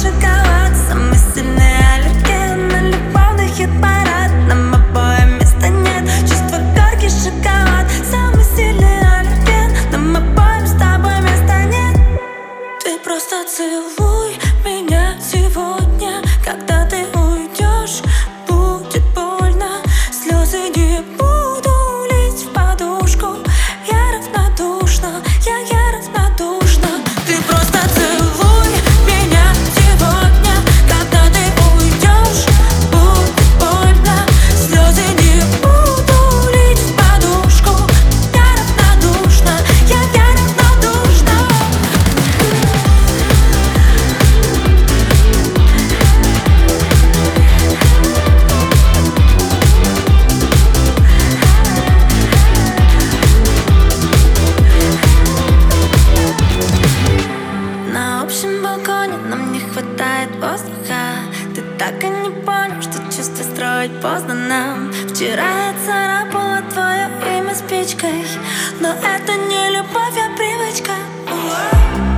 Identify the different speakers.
Speaker 1: шоколад. Самый сильный аллерген на любовный хит-парад. Нам обоим места нет, чувство горький шоколад. Самый сильный аллерген, нам обоим с тобой места нет. Ты просто целуй меня сегодня. Когда ты уйдешь, будет больно. Слезы не буду лить в подушку. Я равнодушна, я равнодушна. Ты просто целуй меня сегодня. Когда ты уйдешь, будет больно. Слезы не буду лить в подушку. Я равнодушна, я равнодушна. На общем балконе нам не хватает воздуха. Ты так и не понял, что чувства строить поздно нам. Вчера я царапала твое имя спичкой, но это не любовь, а привычка.